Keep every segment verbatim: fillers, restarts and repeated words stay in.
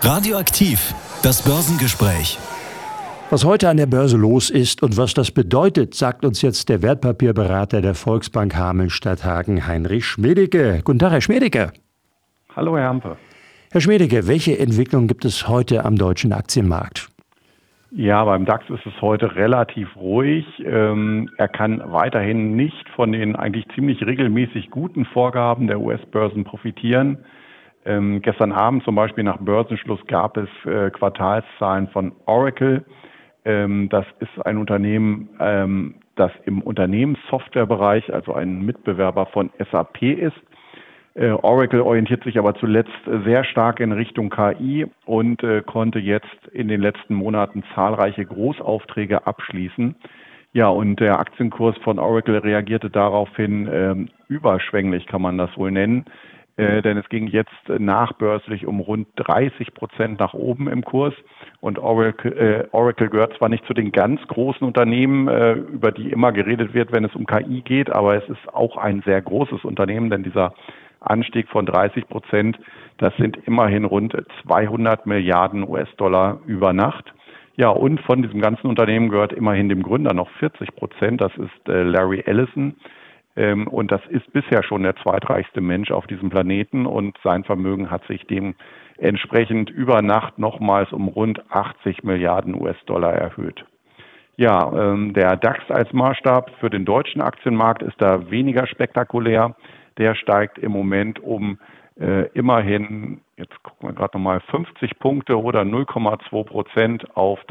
Radioaktiv, das Börsengespräch. Was heute an der Börse los ist und was das bedeutet, sagt uns jetzt der Wertpapierberater der Volksbank Hameln-Stadthagen, Heinrich Schmiedecke. Guten Tag, Herr Schmiedecke. Hallo, Herr Hampe. Herr Schmiedecke, welche Entwicklung gibt es heute am deutschen Aktienmarkt? Ja, beim DAX ist es heute relativ ruhig. Ähm, er kann weiterhin nicht von den eigentlich ziemlich regelmäßig guten Vorgaben der U S-Börsen profitieren. Ähm, gestern Abend zum Beispiel nach Börsenschluss gab es äh, Quartalszahlen von Oracle. Ähm, das ist ein Unternehmen, ähm, das im Unternehmenssoftwarebereich, also ein Mitbewerber von S A P ist. Äh, Oracle orientiert sich aber zuletzt sehr stark in Richtung K I und äh, konnte jetzt in den letzten Monaten zahlreiche Großaufträge abschließen. Ja, und der Aktienkurs von Oracle reagierte daraufhin ähm, überschwänglich, kann man das wohl nennen. Äh, denn es ging jetzt nachbörslich um rund dreißig Prozent nach oben im Kurs. Und Oracle, äh, Oracle gehört zwar nicht zu den ganz großen Unternehmen, äh, über die immer geredet wird, wenn es um K I geht, aber es ist auch ein sehr großes Unternehmen, denn dieser Anstieg von dreißig Prozent, das sind immerhin rund zweihundert Milliarden U S-Dollar über Nacht. Ja, und von diesem ganzen Unternehmen gehört immerhin dem Gründer noch vierzig Prozent, das ist äh, Larry Ellison. Ähm, und das ist bisher schon der zweitreichste Mensch auf diesem Planeten und sein Vermögen hat sich dementsprechend über Nacht nochmals um rund achtzig Milliarden U S-Dollar erhöht. Ja, ähm, der DAX als Maßstab für den deutschen Aktienmarkt ist da weniger spektakulär. Der steigt im Moment um äh, immerhin, jetzt gucken wir gerade nochmal, fünfzig Punkte oder null Komma zwei Prozent auf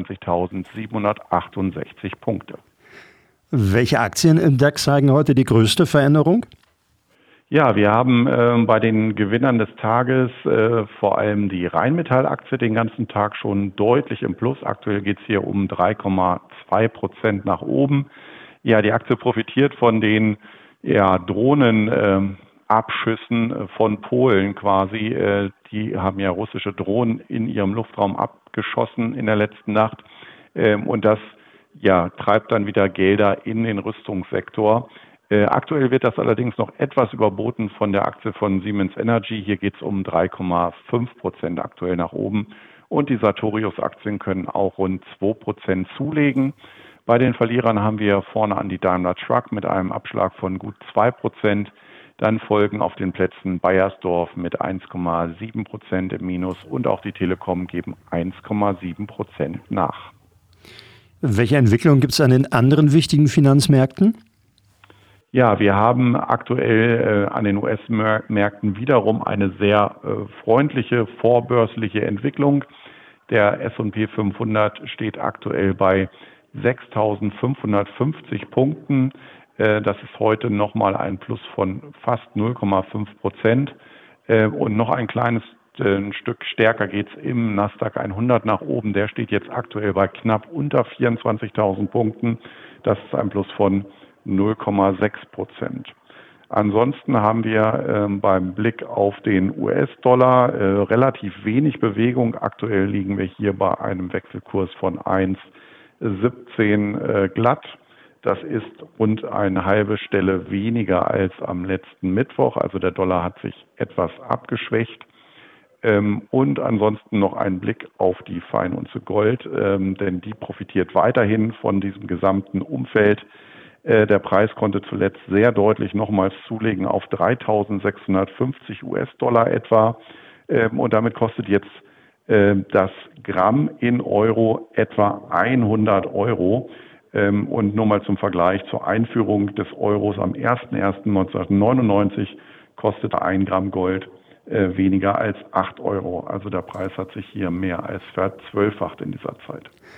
dreiundzwanzigtausendsiebenhundertachtundsechzig Punkte. Welche Aktien im DAX zeigen heute die größte Veränderung? Ja, wir haben äh, bei den Gewinnern des Tages äh, vor allem die Rheinmetall-Aktie den ganzen Tag schon deutlich im Plus. Aktuell geht es hier um drei Komma zwei Prozent nach oben. Ja, die Aktie profitiert von den ja, Drohnenabschüssen äh, von Polen quasi. Äh, die haben ja russische Drohnen in ihrem Luftraum abgeschossen in der letzten Nacht. Ähm, und das ja, treibt dann wieder Gelder in den Rüstungssektor. Äh, aktuell wird das allerdings noch etwas überboten von der Aktie von Siemens Energy. Hier geht es um drei Komma fünf Prozent aktuell nach oben. Und die Sartorius-Aktien können auch rund zwei Prozent zulegen. Bei den Verlierern haben wir vorne an die Daimler Truck mit einem Abschlag von gut zwei Prozent. Dann folgen auf den Plätzen Bayersdorf mit eins Komma sieben Prozent im Minus und auch die Telekom geben eins Komma sieben Prozent nach. Welche Entwicklung gibt es an den anderen wichtigen Finanzmärkten? Ja, wir haben aktuell äh, an den U S-Märkten wiederum eine sehr äh, freundliche vorbörsliche Entwicklung. Der S und P fünfhundert steht aktuell bei sechstausendfünfhundertfünfzig Punkten. Äh, das ist heute nochmal ein Plus von fast null Komma fünf Prozent. Äh, und noch ein kleines ein Stück stärker geht es im Nasdaq hundert nach oben. Der steht jetzt aktuell bei knapp unter vierundzwanzigtausend Punkten. Das ist ein Plus von null Komma sechs Prozent. Ansonsten haben wir äh, beim Blick auf den U S-Dollar äh, relativ wenig Bewegung. Aktuell liegen wir hier bei einem Wechselkurs von eins Komma siebzehn äh, glatt. Das ist rund eine halbe Stelle weniger als am letzten Mittwoch. Also der Dollar hat sich etwas abgeschwächt. Ähm, und ansonsten noch ein Blick auf die Feinunze Gold, ähm, denn die profitiert weiterhin von diesem gesamten Umfeld. Äh, der Preis konnte zuletzt sehr deutlich nochmals zulegen auf dreitausendsechshundertfünfzig U S-Dollar etwa. Ähm, und damit kostet jetzt äh, das Gramm in Euro etwa hundert Euro. Ähm, und nur mal zum Vergleich zur Einführung des Euros am erster erster neunzehnhundertneunundneunzig kostete ein Gramm Gold weniger als acht Euro. Also der Preis hat sich hier mehr als verzwölffacht in dieser Zeit.